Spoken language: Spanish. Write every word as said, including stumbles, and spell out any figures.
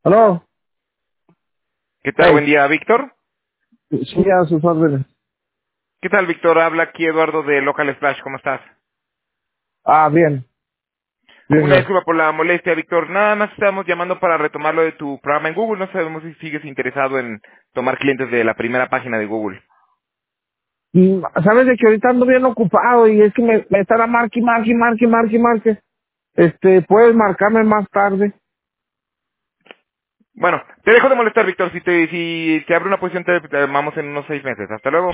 Aló, ¿Qué tal? Buen hey, día, Víctor. sí, a sus órdenes. ¿Qué tal, Víctor? Habla aquí Eduardo de Local Splash. ¿Cómo estás? Ah, bien, bien, Una bien. disculpa por la molestia, Víctor. Nada más estamos llamando para retomar lo de tu programa en Google. No sabemos si sigues interesado en tomar clientes de la primera página de Google. Y, sabes de que ahorita ando bien ocupado y es que me, me estará marque, marque, marque, marque, marque. Este, puedes marcarme más tarde. Bueno, te dejo de molestar, Víctor. Si te, si se abre una posición, te te llamamos en unos seis meses. Hasta luego.